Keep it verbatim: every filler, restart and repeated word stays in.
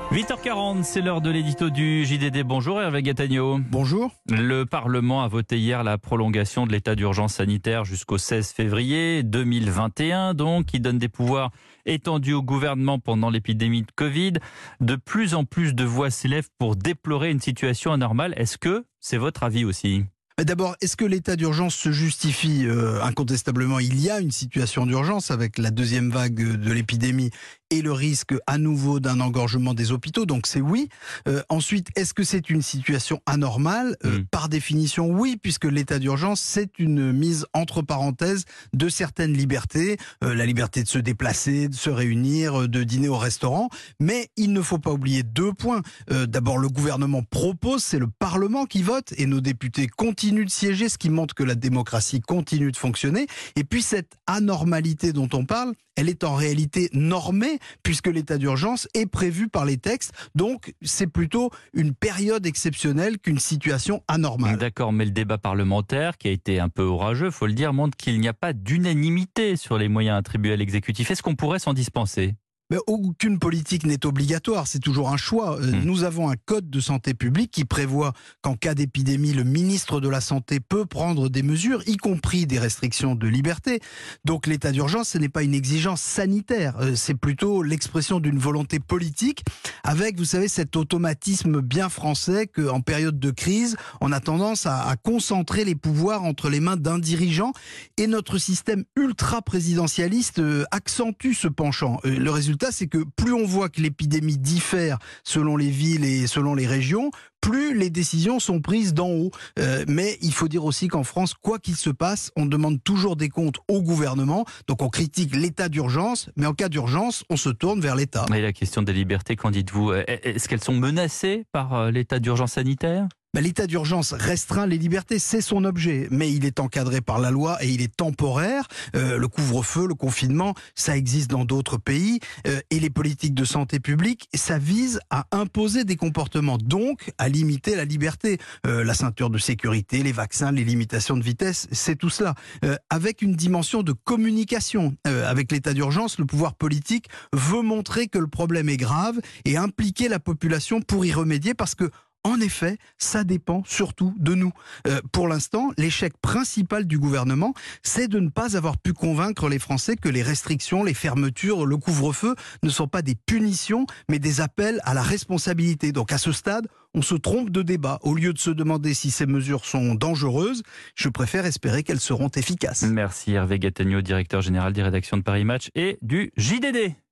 huit heures quarante, c'est l'heure de l'édito du J D D. Bonjour Hervé Gattagno. Bonjour. Le Parlement a voté hier la prolongation de l'état d'urgence sanitaire jusqu'au seize février deux mille vingt et un, donc, qui donne des pouvoirs étendus au gouvernement pendant l'épidémie de Covid. De plus en plus de voix s'élèvent pour déplorer une situation anormale. Est-ce que c'est votre avis aussi ? D'abord, est-ce que l'état d'urgence se justifie ? euh, Incontestablement, il y a une situation d'urgence avec la deuxième vague de l'épidémie et le risque à nouveau d'un engorgement des hôpitaux, donc c'est oui. Euh, ensuite, est-ce que c'est une situation anormale ? euh, mmh. Par définition, oui, puisque l'état d'urgence, c'est une mise entre parenthèses de certaines libertés, euh, la liberté de se déplacer, de se réunir, de dîner au restaurant, mais il ne faut pas oublier deux points. Euh, d'abord, le gouvernement propose, c'est le Parlement qui vote, et nos députés continuent de siéger, ce qui montre que la démocratie continue de fonctionner. Et puis cette anormalité dont on parle, elle est en réalité normée, puisque l'état d'urgence est prévu par les textes. Donc, c'est plutôt une période exceptionnelle qu'une situation anormale. D'accord, mais le débat parlementaire, qui a été un peu orageux, faut le dire, montre qu'il n'y a pas d'unanimité sur les moyens attribués à l'exécutif. Est-ce qu'on pourrait s'en dispenser ? Mais aucune politique n'est obligatoire, c'est toujours un choix. Mmh. Nous avons un code de santé publique qui prévoit qu'en cas d'épidémie, le ministre de la Santé peut prendre des mesures, y compris des restrictions de liberté. Donc l'état d'urgence, ce n'est pas une exigence sanitaire, c'est plutôt l'expression d'une volonté politique, avec, vous savez, cet automatisme bien français qu'en période de crise, on a tendance à, à concentrer les pouvoirs entre les mains d'un dirigeant, et notre système ultra-présidentialiste accentue ce penchant. Le résultat, c'est que plus on voit que l'épidémie diffère selon les villes et selon les régions, plus les décisions sont prises d'en haut. Euh, mais il faut dire aussi qu'en France, quoi qu'il se passe, on demande toujours des comptes au gouvernement. Donc on critique l'état d'urgence, mais en cas d'urgence, on se tourne vers l'État. Et la question des libertés, qu'en dites-vous ? Est-ce qu'elles sont menacées par l'état d'urgence sanitaire ? Ben, l'état d'urgence restreint les libertés, c'est son objet, mais il est encadré par la loi et il est temporaire. Euh, le couvre-feu, le confinement, ça existe dans d'autres pays, euh, et les politiques de santé publique, ça vise à imposer des comportements, donc à limiter la liberté. Euh, la ceinture de sécurité, les vaccins, les limitations de vitesse, c'est tout cela. Euh, avec une dimension de communication. Euh, avec l'état d'urgence, le pouvoir politique veut montrer que le problème est grave et impliquer la population pour y remédier, parce que en effet, ça dépend surtout de nous. Euh, pour l'instant, l'échec principal du gouvernement, c'est de ne pas avoir pu convaincre les Français que les restrictions, les fermetures, le couvre-feu ne sont pas des punitions, mais des appels à la responsabilité. Donc à ce stade, on se trompe de débat. Au lieu de se demander si ces mesures sont dangereuses, je préfère espérer qu'elles seront efficaces. Merci Hervé Gattagno, directeur général des rédactions de Paris Match et du J D D.